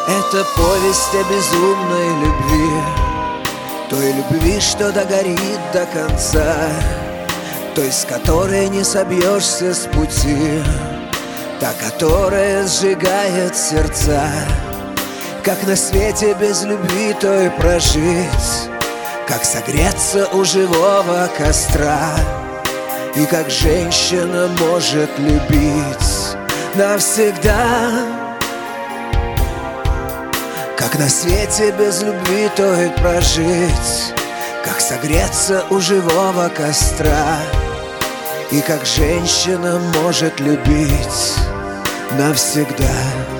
Это повесть о безумной любви, той любви, что догорит до конца, той, с которой не собьешься с пути, та, которая сжигает сердца. Как на свете без любви той прожить, как согреться у живого костра, и как женщина может любить навсегда. Как на свете без любви той прожить, как согреться у живого костра, и как женщина может любить навсегда.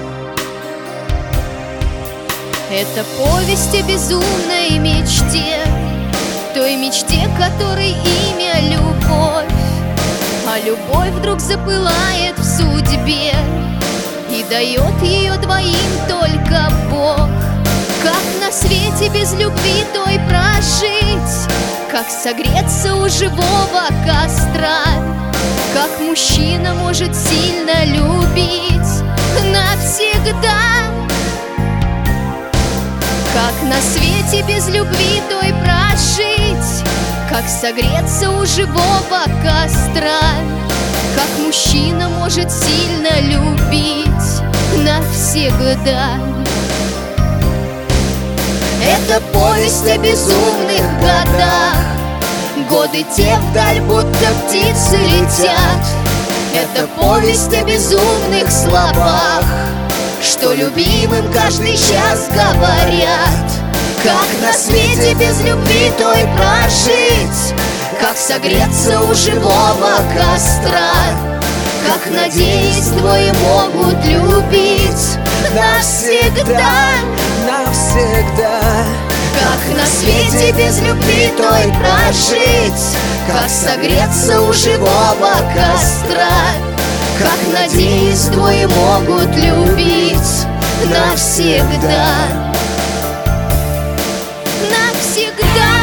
Это повесть о безумной мечте, той мечте, которой имя любовь. А любовь вдруг запылает в судьбе, и дает ее двоим только Бог. Как на свете без любви той прожить, как согреться у живого костра, как мужчина может сильно любить навсегда. Как на свете без любви той прожить, как согреться у живого костра, как мужчина может сильно любить навсегда. Это повесть о безумных годах, годы те вдаль будто птицы летят. Это повесть о безумных словах, что любимым каждый час говорят. Как на свете без любви той прожить, как согреться у живого костра, как, надеясь, двое могут любить навсегда, навсегда. Как на свете без любви той прожить, как согреться у живого костра, как, надеясь, двое могут любить навсегда. Навсегда.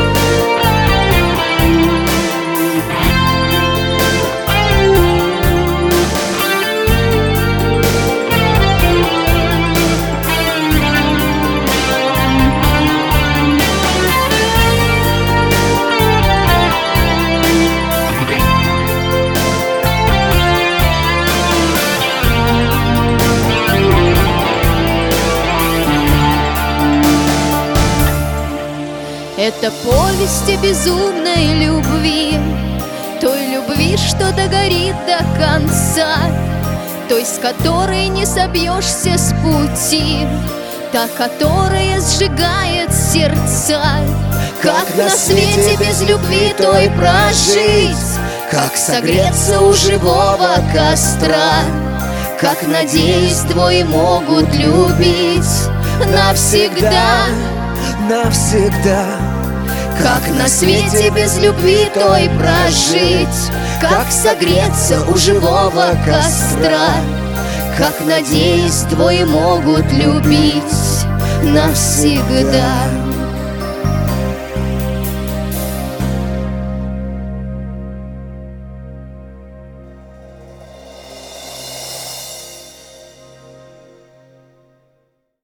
Это повесть о безумной любви, той любви, что догорит до конца, той, с которой не собьешься с пути, та, которая сжигает сердца. Как на свете без любви той прожить, как согреться у живого костра, как, надеясь, двое могут любить навсегда, навсегда. Как на свете без любви той прожить, как согреться у живого костра, как, надеясь, двое могут любить навсегда.